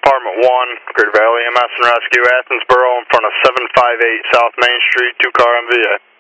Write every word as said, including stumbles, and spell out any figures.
Department one, Great Valley E M S and Rescue, Athensboro, in front of seven five eight South Main Street, two car M V A.